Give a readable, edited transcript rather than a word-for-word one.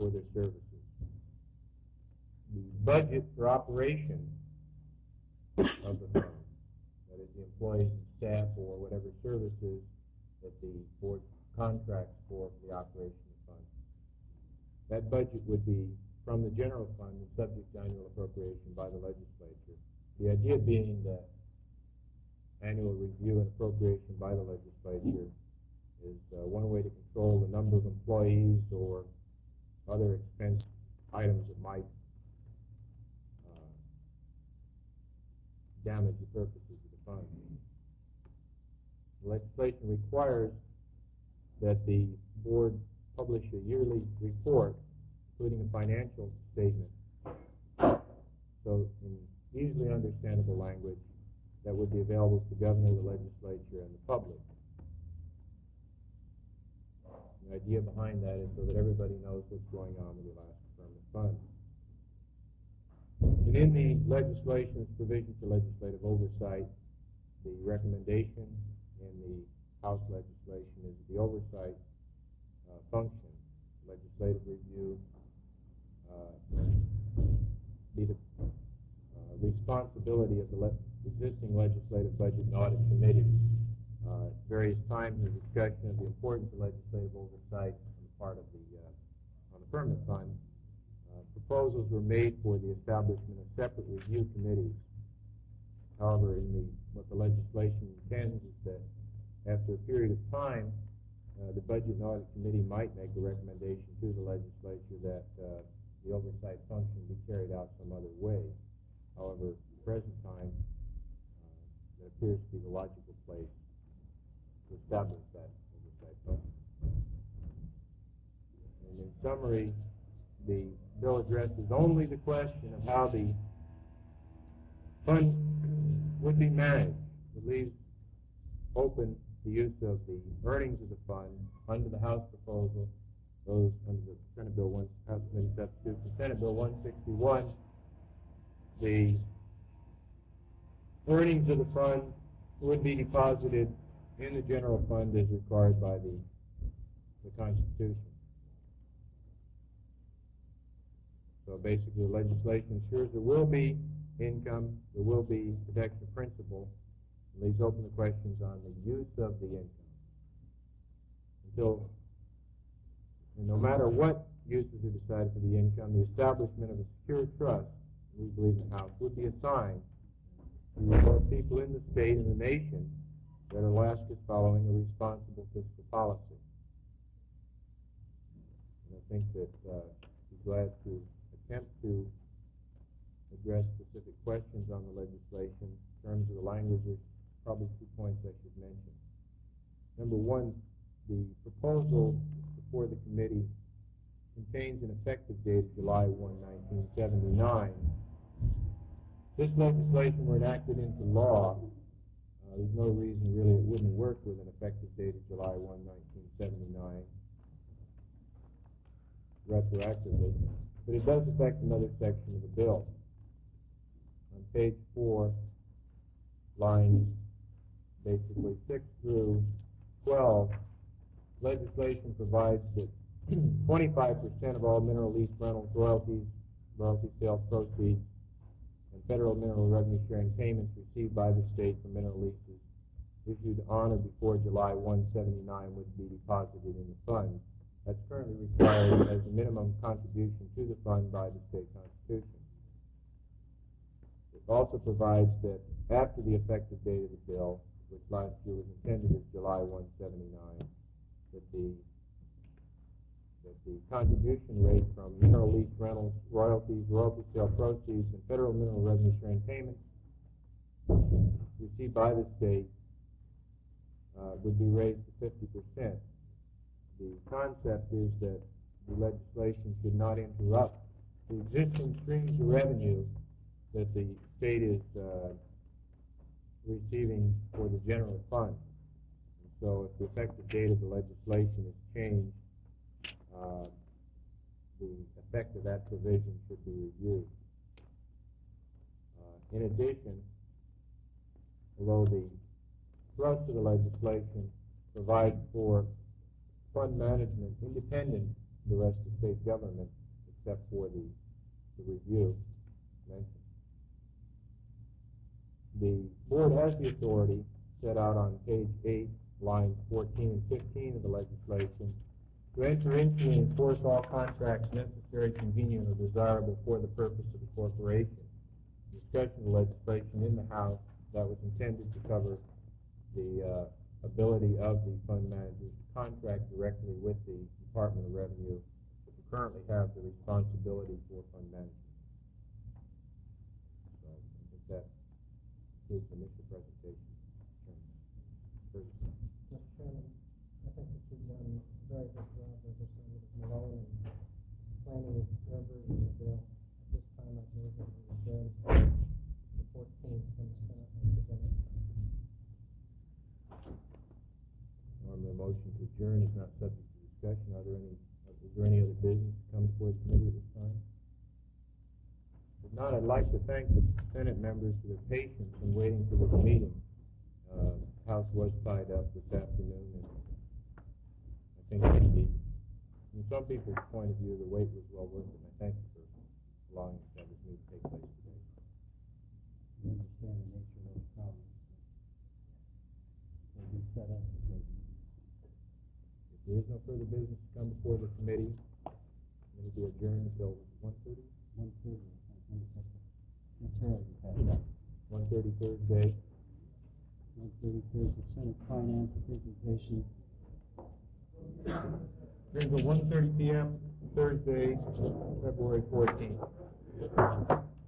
for their services. The budget for operation of the fund, that is the employees and staff or whatever services that the board contracts for the operation of the fund. That budget would be from the general fund and subject to annual appropriation by the legislature. The idea being that annual review and appropriation by the legislature is one way to control the number of employees or other expense items that might damage the purposes of the fund. The legislation requires that the board publish a yearly report, including a financial statement. So in easily understandable language that would be available to the governor, the legislature, and the public. The idea behind that is so that everybody knows what's going on with the Alaska Permanent Fund. And in the legislation's provision for legislative oversight, the recommendation in the House legislation is the oversight function, legislative review, be the responsibility of the existing legislative budget and audit committee. Various times in the discussion of the importance of legislative oversight on the part of on the permanent fund, proposals were made for the establishment of separate review committees. However, what the legislation intends is that after a period of time, the Budget and Audit Committee might make a recommendation to the legislature that the oversight function be carried out some other way. However, at the present time, that appears to be the logical place to establish that oversight function. And in summary, the bill addresses only the question of how the fund would be managed. It leaves open the use of the earnings of the fund under the House proposal, those under the Senate Bill House Committee Substitute for Senate Bill 161. The earnings of the fund would be deposited in the general fund as required by the Constitution. So basically, the legislation ensures there will be income, there will be protection of principal, and leaves open the questions on the use of the income. And no matter what uses are decided for the income, the establishment of a secure trust, we believe in the House, would be assigned to those people in the state and the nation that Alaska is following a responsible fiscal policy. And I think that I'd be glad to attempt to address specific questions on the legislation. In terms of the language, there's probably 2 points I should mention. Number one, the proposal before the committee contains an effective date of July 1, 1979. If this legislation were enacted into law, there's no reason really it wouldn't work with an effective date of July 1, 1979, retroactively. But it does affect another section of the bill. On page 4, lines basically 6 through 12, legislation provides that 25% of all mineral lease rentals, royalty sales proceeds, and federal mineral revenue sharing payments received by the state for mineral leases issued on or before July 179 would be deposited in the fund. That's currently required as a minimum contribution to the fund by the state constitution. It also provides that after the effective date of the bill, which last year was intended as July 179, that the contribution rate from mineral lease rentals, royalties, royalty sale proceeds, and federal mineral revenue sharing payments received by the state would be raised to 50%. The concept is that the legislation should not interrupt the existing streams of revenue that the state is receiving for the general fund. And so if the effective date of the legislation is changed, the effect of that provision should be reviewed. In addition, although the thrust of the legislation provides for fund management independent the rest of state government, except for the review mentioned. The board has the authority set out on page 8, lines 14 and 15 of the legislation to enter into and enforce all contracts necessary, convenient, or desirable for the purpose of the corporation. Discussion of the legislation in the House that was intended to cover the ability of the fund managers to contract directly with the Department of Revenue, who currently have the responsibility for fund management. So I think that concludes the initial presentation. Mr. Chairman, I think that you've done a very good job with this, Malone, and explaining your version of the bill. At this time, I believe that we adjourn the 14th from the Senate and present it. Normally, a motion to adjourn is not subject to discussion. Is there any other business to come before the committee at this time? If not, I'd like to thank the Senate members for their patience in waiting for this meeting. The House was tied up this afternoon, and I think from some people's point of view, the wait was well worth it. And I thank you for allowing us to have this meeting take place today. You understand the nature of those problems. They'll be set up. If there is no further business to come before the committee, it will be adjourned until 1:30. 1:30. That's early. 1:30 Thursday. 1:30 Thursday, Senate Finance presentation. Until 1:30 p.m. Thursday, February 14th.